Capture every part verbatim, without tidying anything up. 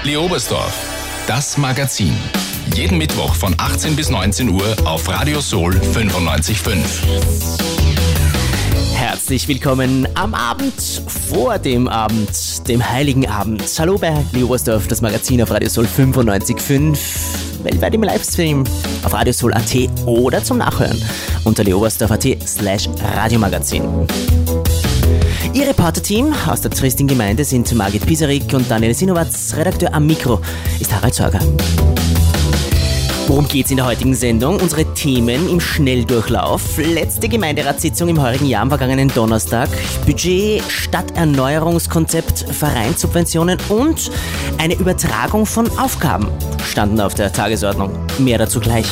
Leobersdorf, das Magazin. Jeden Mittwoch von achtzehn bis neunzehn Uhr auf Radio Soul fünfundneunzig Komma fünf. Herzlich willkommen am Abend vor dem Abend, dem heiligen Abend. Hallo bei Leobersdorf, das Magazin auf Radio Soul fünfundneunzig Komma fünf. Weltweit im Livestream auf radiosoul punkt at oder zum Nachhören unter leobersdorf punkt at slash radiomagazin. Ihr Reporter-Team aus der Tristin-Gemeinde sind Margit Pisarik und Daniel Sinowatz. Redakteur am Mikro ist Harald Sorger. Worum geht's in der heutigen Sendung? Unsere Themen im Schnelldurchlauf. Letzte Gemeinderatssitzung im heurigen Jahr am vergangenen Donnerstag. Budget, Stadterneuerungskonzept, Vereinssubventionen und eine Übertragung von Aufgaben standen auf der Tagesordnung. Mehr dazu gleich.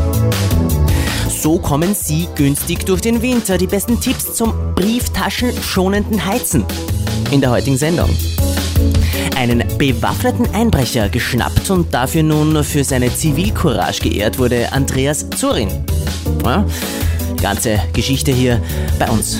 So kommen Sie günstig durch den Winter. Die besten Tipps zum brieftaschenschonenden Heizen in der heutigen Sendung. Einen bewaffneten Einbrecher geschnappt und dafür nun für seine Zivilcourage geehrt wurde Andreas Zorin. Ja, die ganze Geschichte hier bei uns.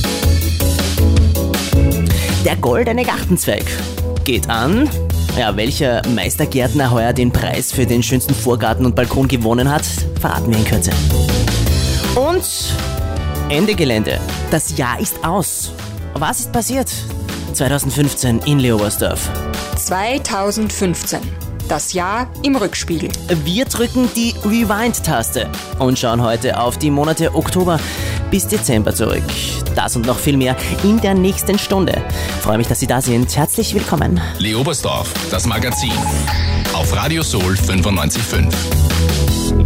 Der goldene Gartenzweig geht an. Ja, welcher Meistergärtner heuer den Preis für den schönsten Vorgarten und Balkon gewonnen hat, verraten wir in Kürze. Und Ende Gelände. Das Jahr ist aus. Was ist passiert? zweitausendfünfzehn in Leobersdorf. zweitausendfünfzehn. Das Jahr im Rückspiegel. Wir drücken die Rewind-Taste und schauen heute auf die Monate Oktober bis Dezember zurück. Das und noch viel mehr in der nächsten Stunde. Ich freue mich, dass Sie da sind. Herzlich willkommen. Leobersdorf, das Magazin auf Radio Soul fünfundneunzig Komma fünf.